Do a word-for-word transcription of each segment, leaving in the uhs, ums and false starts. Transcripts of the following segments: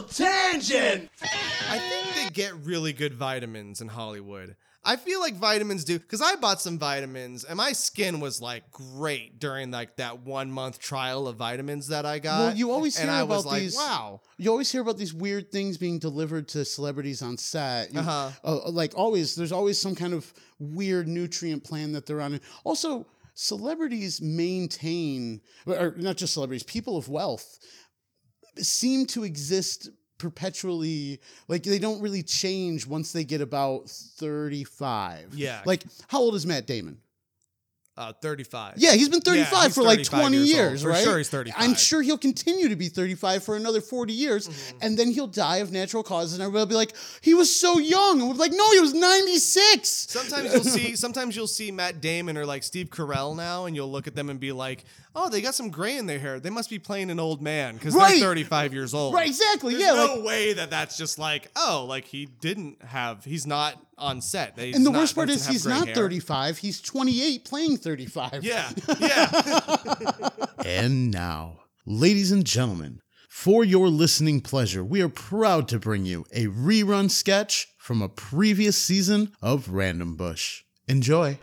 Wild Tangent! I think they get really good vitamins in Hollywood. I feel like vitamins do, because I bought some vitamins and my skin was like great during like that one month trial of vitamins that I got. Well, you always hear and I about was like, these. wow. You always hear about these weird things being delivered to celebrities on set. You, Uh-huh. uh, like always, there's always some kind of weird nutrient plan that they're on. Also, celebrities maintain, or not just celebrities, people of wealth seem to exist perpetually. Like they don't really change once they get about thirty-five. Yeah. Like how old is Matt Damon? Uh, thirty-five. Yeah, he's been thirty-five Yeah, he's for like thirty-five twenty years years, old. For right? sure he's thirty-five. I'm sure he'll continue to be thirty-five for another forty years, Mm-hmm. and then he'll die of natural causes, and everybody will be like, he was so young. And we'll be like, no, he was ninety-six. Sometimes you'll see sometimes you'll see Matt Damon or like Steve Carell now, and you'll look at them and be like, oh, they got some gray in their hair. They must be playing an old man because Right. they're thirty-five years old. Right, exactly. There's yeah. no like, way that that's just like, oh, like he didn't have, he's not on set. He's and the not- worst part doesn't is have he's gray not hair. thirty-five. He's twenty-eight playing thirty-five. Yeah, yeah. And now, ladies and gentlemen, for your listening pleasure, we are proud to bring you a rerun sketch from a previous season of Random Bush. Enjoy.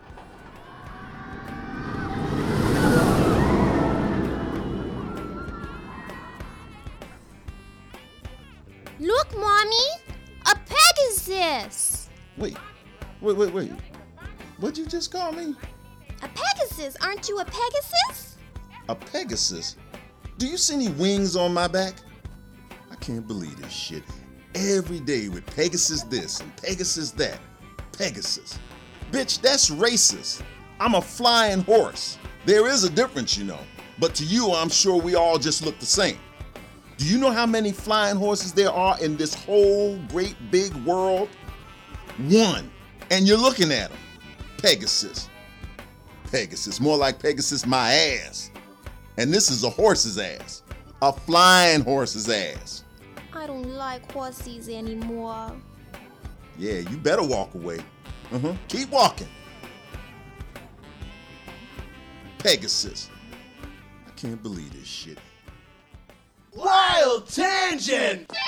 Look, Mommy! A Pegasus! Wait, wait, wait, wait. What'd you just call me? A Pegasus! Aren't you a Pegasus? A Pegasus? Do you see any wings on my back? I can't believe this shit. Every day with Pegasus this and Pegasus that. Pegasus. Bitch, that's racist. I'm a flying horse. There is a difference, you know. But to you, I'm sure we all just look the same. Do you know how many flying horses there are in this whole great big world? One. And you're looking at them. Pegasus. Pegasus. More like Pegasus my ass. And this is a horse's ass. A flying horse's ass. I don't like horses anymore. Yeah, you better walk away. Uh-huh. Keep walking. Pegasus. I can't believe this shit. Wild Tangent!